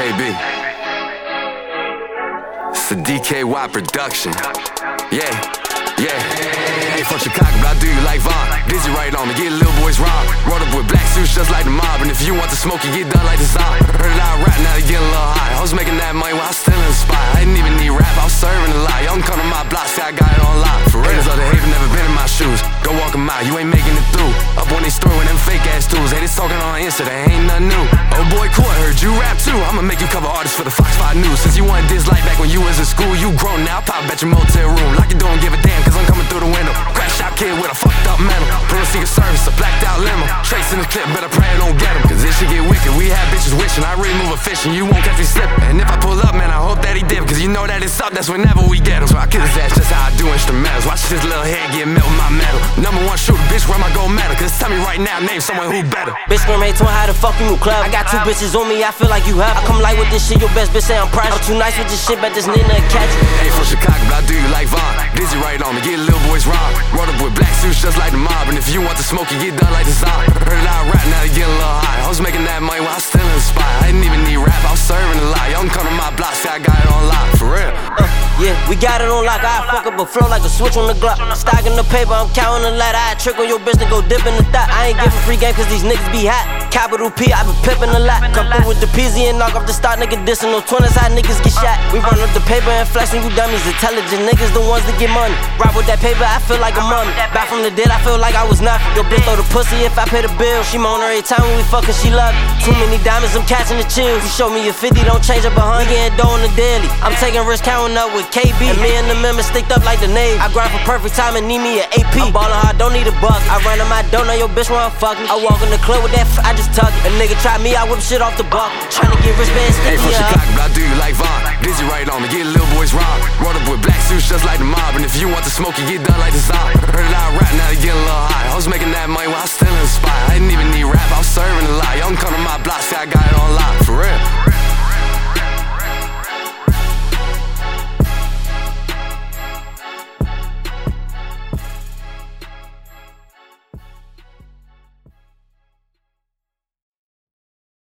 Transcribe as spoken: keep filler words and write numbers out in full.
K B. It's a D K Y production. Yeah, yeah. Ain't from Chicago, but I do you like Vaughn. Dizzy right on me, get little boys robbed. Rolled up with black suits just like the mob. And if you want to smoke, you get done like the Zon. Heard it out rap, now they getting a little high. I was making that money while I was still in the spot. I didn't even need rap, I was serving a lot. Y'all can come to my block, say I got it on lock. For real, love the haven, never been in my shoes. Go walk a mile, you ain't making it through. Up on they story with them fake ass tools. They just talking on Insta, they ain't nothing new. Oh boy, cool, I heard you rap too. I'ma make you cover artists for the Fox five News. Since you wanted this light back when you was in school, you grown now, pop at your motel room. Like you don't give a damn, cause I'm coming through the window. Crash out kid with a fucked up mental. Pull a Secret Service, a blacked out limo. Trace in the clip, better pray I don't get him. Cause this shit get wicked, we have bitches wishing. I really move efficient, you won't catch me slipping. And if I pull up, man, I hope that he dip. Cause you know that it's up, that's whenever we get him. So I kill his ass just how I do instrumentals. Watch his little head get melt with my metal. Number one shooter, bitch, where my gold medal? Cause tell me right now, name someone who better. Bitch, scream hate to how the fuck you move club. I got two bitches on me, I feel like you have. I come light with this shit, your best bitch say I'm proud. I'm too nice with this shit, bet this nigga catch it. Ain't from Chicago, but I do you like Vaughn. Dizzy right on me, get little boys robbed. Rolled up with black suits just like the mob. And if you want to smoke, you get done like the Zon. Heard it out rap, now they getting a little high. I was making that money while I was still in the spot. I didn't even need rap, I was serving a lot. Y'all can come to my block, say I got it on lock. For real. Uh, yeah, we got it on lock. I fuck up a flow like a switch on the Glock. Stacking the paper, I'm counting the ladder. I trick on your bitch and go dip in the thought. I ain't giving free game cause these niggas be hot. Capital P, I be pippin' a lot. Come through with the P Z and knock off the start, nigga dissing no twenties, how niggas get shot. We run up the paper and flexing, you dummies. Intelligent niggas, the ones that get money. Rob with that paper, I feel like a mummy. Back from the dead, I feel like I was nothing. Your bitch throw the pussy if I pay the bill. She moan every time when we fuck cause she love it. Too many diamonds, I'm catching the chills. You show me a fifty, don't change up a hundred. We getting dough on the daily. I'm taking risks, counting up with K B. And me and the members sticked up like the Navy. I grind for perfect time and need me an A P. I'm ballin' hard, don't need a buck. I run on my dough, now your bitch wanna fuck me. I walk in the club with that f I just tuck it. A nigga try me, I whip shit off the buck. Tryna get rich, man, sticky. Ain't from Chicago, but I do you like Vaughn. Dizzy right on me, get little boys robbed. Rolled up with black suits just like the mob. And if you want to smoke, you get done like the Zon. Heard it out rap, now they getting a little high. I was making that money while I was still in the spot. I didn't even need rap, I was serving a lot. Y'all can come to my block, say I got it on lock. For real.